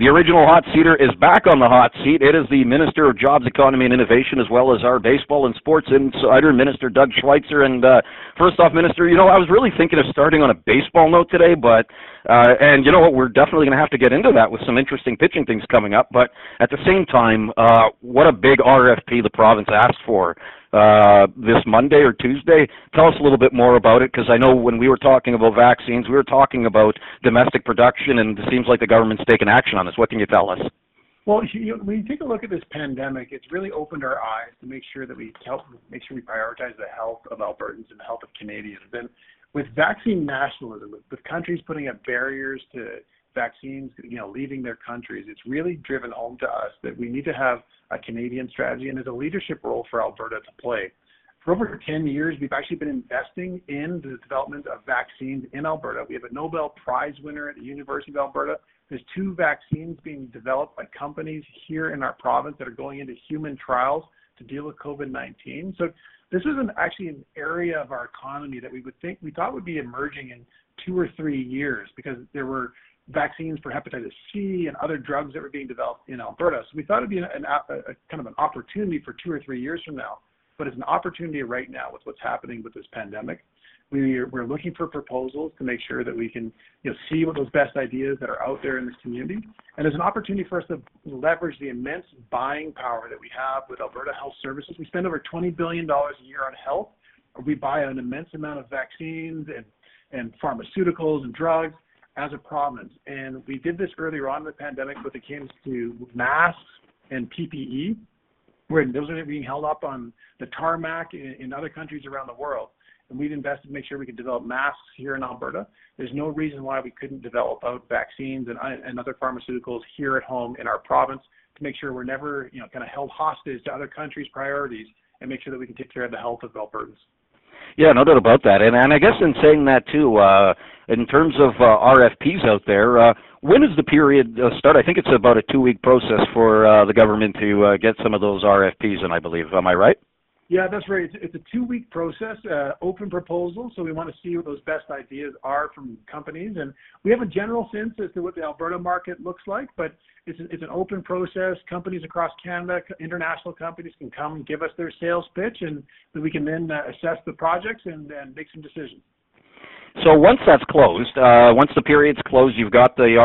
The original hot seater is back on the hot seat. It is the Minister of Jobs, Economy and Innovation, as well as our baseball and sports insider, Minister Doug Schweitzer. And first off, Minister, I was really thinking of starting on a baseball note today, but and you know what, we're definitely going to have to get into that with some interesting pitching things coming up. But at the same time, what a big RFP the province asked for this Monday or Tuesday. Tell us a little bit more about it, because I know when we were talking about vaccines, we were talking about domestic production, and it seems like the government's taken action on this. What can you tell us? Well, when you take a look at this pandemic, it's really opened our eyes to make sure that we prioritize the health of Albertans and the health of Canadians. And with vaccine nationalism, with countries putting up barriers to vaccines, leaving their countries, it's really driven home to us that we need to have a Canadian strategy, and there's a leadership role for Alberta to play. For over 10 years, we've actually been investing in the development of vaccines in Alberta. We have a Nobel Prize winner at the University of Alberta. There's 2 vaccines being developed by companies here in our province that are going into human trials to deal with COVID-19. So this is actually an area of our economy that we thought would be emerging in 2 or 3 years, because there were vaccines for hepatitis C and other drugs that were being developed in Alberta. So we thought it'd be a kind of an opportunity for 2 or 3 years from now, but it's an opportunity right now with what's happening with this pandemic. We're looking for proposals to make sure that we can see what those best ideas that are out there in this community. And there's an opportunity for us to leverage the immense buying power that we have with Alberta Health Services. We spend over $20 billion a year on health. We buy an immense amount of vaccines and pharmaceuticals and drugs as a province. And we did this earlier on in the pandemic when it came to masks and PPE, where those are being held up on the tarmac in other countries around the world. And we've invested to make sure we can develop masks here in Alberta. There's no reason why we couldn't develop out vaccines and other pharmaceuticals here at home in our province to make sure we're never kind of held hostage to other countries' priorities, and make sure that we can take care of the health of Albertans. Yeah, no doubt about that. And I guess in saying that too, in terms of RFPs out there, when does the period start? I think it's about a 2-week process for the government to get some of those RFPs in, I believe. Am I right? Yeah, that's right. It's a 2-week process, open proposal. So we want to see what those best ideas are from companies. And we have a general sense as to what the Alberta market looks like, but it's an open process. Companies across Canada, international companies, can come and give us their sales pitch, and we can then assess the projects and make some decisions. So once that's closed, once the period's closed, you've got the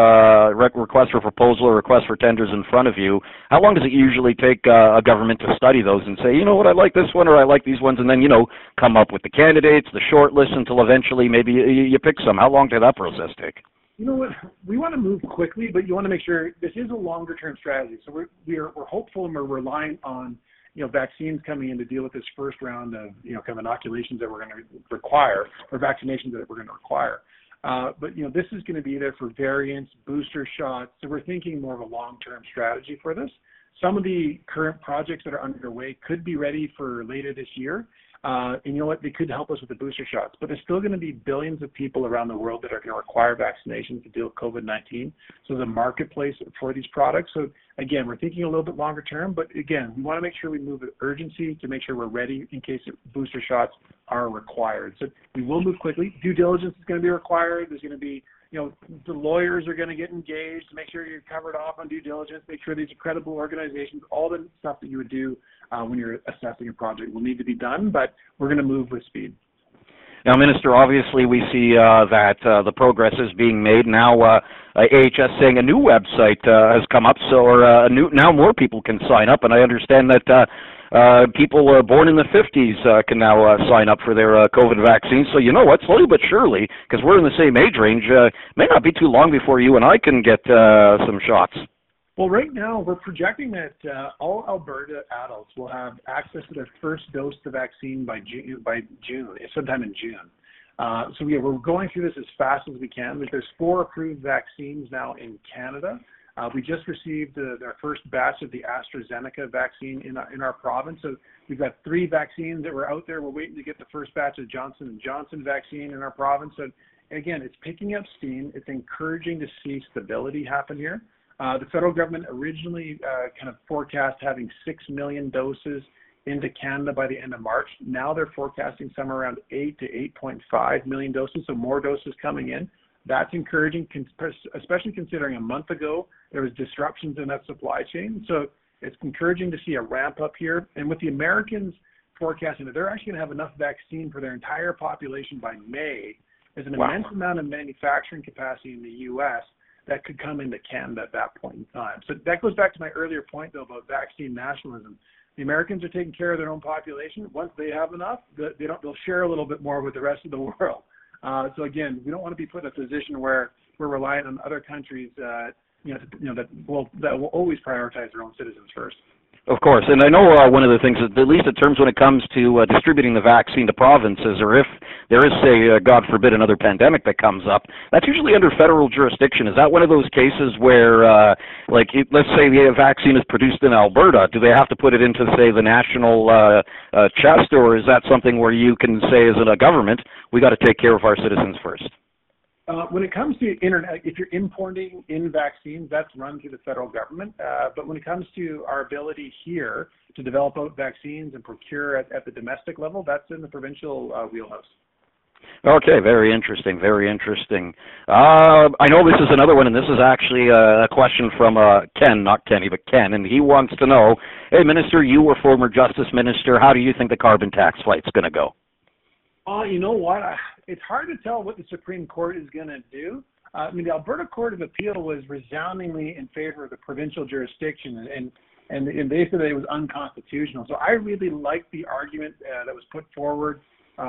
request for proposal or request for tenders in front of you. How long does it usually take a government to study those and say, you know what, I like this one or I like these ones, and then, come up with the candidates, the short list, until eventually maybe you pick some? How long did that process take? You know what? We want to move quickly, but you want to make sure this is a longer-term strategy. So we're hopeful, and we're relying on vaccines coming in to deal with this first round of kind of inoculations that we're going to require, or vaccinations that we're going to require. But this is going to be there for variants, booster shots. So we're thinking more of a long-term strategy for this. Some of the current projects that are underway could be ready for later this year. And you know what? They could help us with the booster shots. But there's still going to be billions of people around the world that are going to require vaccinations to deal with COVID-19. So the marketplace for these products. So again, we're thinking a little bit longer term. But again, we want to make sure we move with urgency to make sure we're ready in case booster shots are required. So we will move quickly. Due diligence is going to be required. There's going to be the lawyers are going to get engaged to make sure you're covered off on due diligence, make sure these are credible organizations. All the stuff that you would do when you're assessing a project will need to be done, but we're going to move with speed. Now, Minister, obviously we see that the progress is being made. Now AHS saying a new website has come up, now more people can sign up, and I understand that people born in the 50s can now sign up for their COVID vaccine. So you know what, slowly but surely, because we're in the same age range, may not be too long before you and I can get some shots. Well, right now we're projecting that all Alberta adults will have access to their first dose of the vaccine by June, sometime in June. So yeah, we're going through this as fast as we can. There's 4 approved vaccines now in Canada. We just received our first batch of the AstraZeneca vaccine in our province. So we've got 3 vaccines that were out there. We're waiting to get the first batch of Johnson & Johnson vaccine in our province. So again, it's picking up steam. It's encouraging to see stability happen here. The federal government originally kind of forecast having 6 million doses into Canada by the end of March. Now they're forecasting somewhere around 8 to 8.5 million doses, so more doses coming in. That's encouraging, especially considering a month ago there was disruptions in that supply chain. So it's encouraging to see a ramp up here. And with the Americans forecasting that they're actually going to have enough vaccine for their entire population by May, there's an immense amount of manufacturing capacity in the U.S. that could come into Canada at that point in time. So that goes back to my earlier point, though, about vaccine nationalism. The Americans are taking care of their own population. Once they have enough, they'll share a little bit more with the rest of the world. So again, we don't want to be put in a position where we're reliant on other countries, that will always prioritize their own citizens first. Of course, and I know one of the things, at least in terms when it comes to distributing the vaccine to provinces, or if there is, say, God forbid, another pandemic that comes up, that's usually under federal jurisdiction. Is that one of those cases where, let's say the vaccine is produced in Alberta, do they have to put it into, say, the national chest, or is that something where you can say, as a government, we got to take care of our citizens first? When it comes to if you're importing in vaccines, that's run through the federal government. But when it comes to our ability here to develop out vaccines and procure at the domestic level, that's in the provincial wheelhouse. Okay, very interesting, very interesting. I know this is another one, and this is actually a question from Ken, not Kenny, but Ken, and he wants to know, hey, Minister, you were former Justice Minister. How do you think the carbon tax fight's going to go? You know what? It's hard to tell what the Supreme Court is going to do. The Alberta Court of Appeal was resoundingly in favor of the provincial jurisdiction, and they said that it was unconstitutional. So I really like the argument that was put forward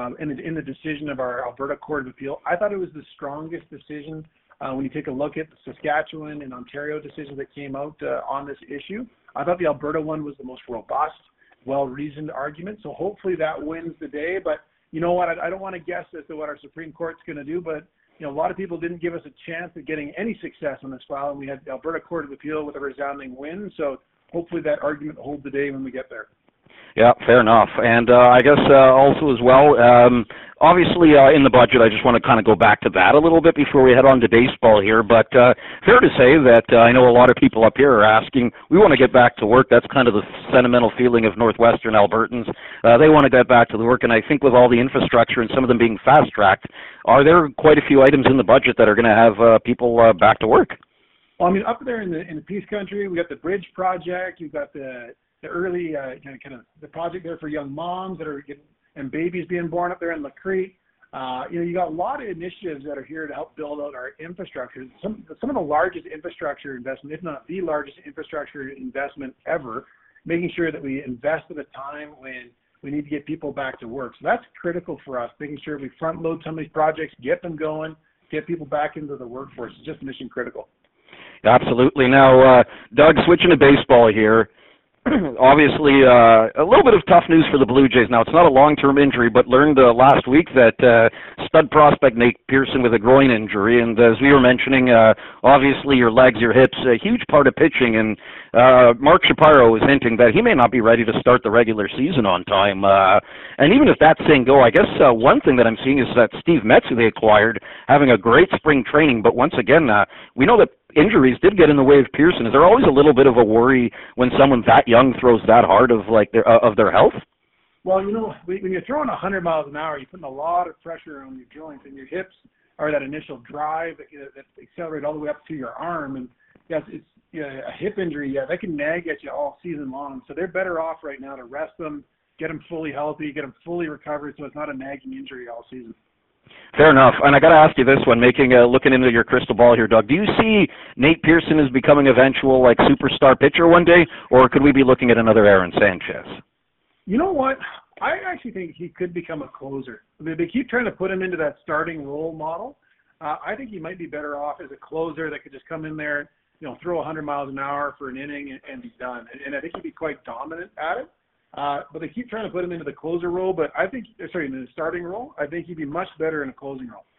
in the decision of our Alberta Court of Appeal. I thought it was the strongest decision when you take a look at the Saskatchewan and Ontario decisions that came out on this issue. I thought the Alberta one was the most robust, well-reasoned argument. So hopefully that wins the day. But you know what? I don't want to guess as to what our Supreme Court's going to do, but a lot of people didn't give us a chance at getting any success on this file, and we had the Alberta Court of Appeal with a resounding win. So hopefully that argument holds the day when we get there. Yeah, fair enough. And I guess also as well, obviously in the budget, I just want to kind of go back to that a little bit before we head on to baseball here. But fair to say that I know a lot of people up here are asking, we want to get back to work. That's kind of the sentimental feeling of Northwestern Albertans. They want to get back to the work. And I think with all the infrastructure and some of them being fast-tracked, are there quite a few items in the budget that are going to have people back to work? Well, up there in the Peace Country, we got the bridge project. You've got the early kind of the project there for young moms that are getting and babies being born up there in Lacrete. You got a lot of initiatives that are here to help build out our infrastructure. Some of the largest infrastructure investment, if not the largest infrastructure investment ever, making sure that we invest at a time when we need to get people back to work. So that's critical for us, making sure we front load some of these projects, get them going, get people back into the workforce. It's just mission critical. Absolutely. Now, Doug, switching to baseball here. Obviously, a little bit of tough news for the Blue Jays. Now, it's not a long-term injury, but learned last week that stud prospect Nate Pearson with a groin injury. And as we were mentioning, obviously your legs, your hips, a huge part of pitching. And Mark Shapiro is hinting that he may not be ready to start the regular season on time. And even if that's saying go, I guess one thing that I'm seeing is that Steve Metz, who they acquired, having a great spring training. But once again, we know that injuries did get in the way of Pearson. Is there always a little bit of a worry when someone that young throws that hard of their health? Well, when you're throwing 100 miles an hour, you're putting a lot of pressure on your joints, and your hips are that initial drive that accelerates all the way up to your arm. And yes, it's a hip injury. Yeah, that can nag at you all season long. So they're better off right now to rest them, get them fully healthy, get them fully recovered, so it's not a nagging injury all season. Fair enough. And I got to ask you this one, looking into your crystal ball here, Doug. Do you see Nate Pearson as becoming eventual superstar pitcher one day, or could we be looking at another Aaron Sanchez? You know what? I actually think he could become a closer. They keep trying to put him into that starting role model. I think he might be better off as a closer that could just come in there, throw 100 miles an hour for an inning and be done. And I think he'd be quite dominant at it. But they keep trying to put him into the closer role, in the starting role. I think he'd be much better in a closing role.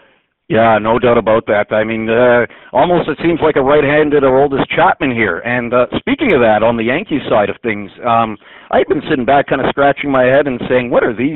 Yeah, no doubt about that. I mean, almost it seems like a right-handed Aroldis Chapman here. And speaking of that, on the Yankees side of things, I've been sitting back kind of scratching my head and saying, what are these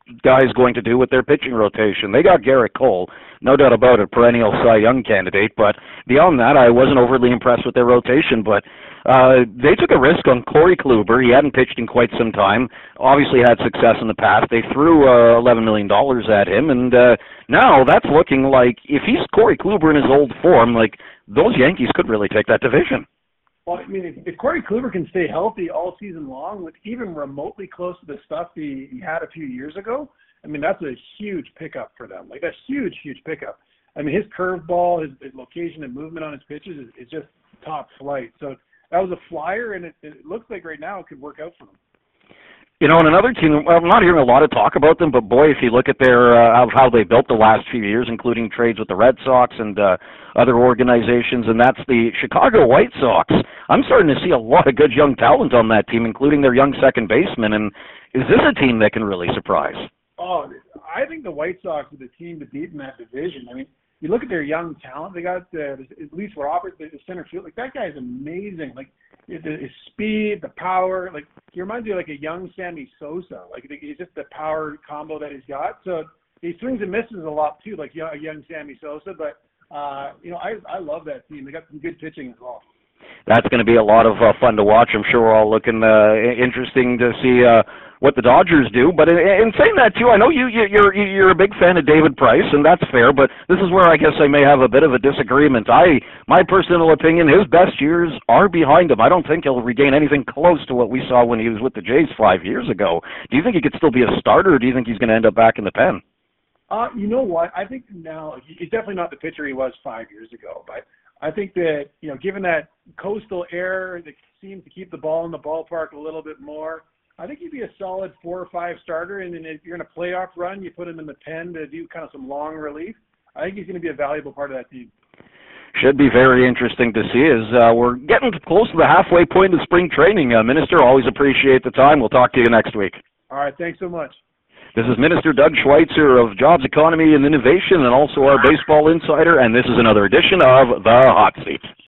guys going to do with their pitching rotation? They got Garrett Cole, no doubt about it, perennial Cy Young candidate, but beyond that, I wasn't overly impressed with their rotation, but they took a risk on Corey Kluber. He hadn't pitched in quite some time, obviously had success in the past. They threw $11 million at him, and now that's looking like, if he's Corey Kluber in his old form, like, those Yankees could really take that division. Well, I mean, if Corey Kluber can stay healthy all season long, with even remotely close to the stuff he had a few years ago, I mean, that's a huge pickup for them. Like, a huge, huge pickup. I mean, his curveball, his location and movement on his pitches is just top flight. So that was a flyer, and it looks like right now it could work out for them. You know, and another team, I'm not hearing a lot of talk about them, but boy, if you look at their how they built the last few years, including trades with the Red Sox and other organizations, and that's the Chicago White Sox. I'm starting to see a lot of good young talent on that team, including their young second baseman. And is this a team that can really surprise? Oh, I think the White Sox are the team to beat in that division. I mean, you look at their young talent. They got at least Robert, the center field. Like, that guy is amazing. Like, his speed, the power. Like, he reminds me of like a young Sammy Sosa. Like, he's just the power combo that he's got. So he swings and misses a lot too, like a young Sammy Sosa. But you know, I love that team. They got some good pitching as well. That's going to be a lot of fun to watch. I'm sure we're all looking interesting to see what the Dodgers do. But in saying that too, I know you're a big fan of David Price, and that's fair. But this is where I guess I may have a bit of a disagreement. My personal opinion, his best years are behind him. I don't think he'll regain anything close to what we saw when he was with the Jays 5 years ago. Do you think he could still be a starter, or do you think he's going to end up back in the pen? You know what? I think now he's definitely not the pitcher he was 5 years ago, but I think that, you know, given that coastal air that seems to keep the ball in the ballpark a little bit more, I think he'd be a solid 4 or 5 starter. And then if you're in a playoff run, you put him in the pen to do kind of some long relief. I think he's going to be a valuable part of that team. Should be very interesting to see as we're getting close to the halfway point of spring training. Minister, always appreciate the time. We'll talk to you next week. All right. Thanks so much. This is Minister Doug Schweitzer of Jobs, Economy, and Innovation, and also our baseball insider, and this is another edition of The Hot Seat.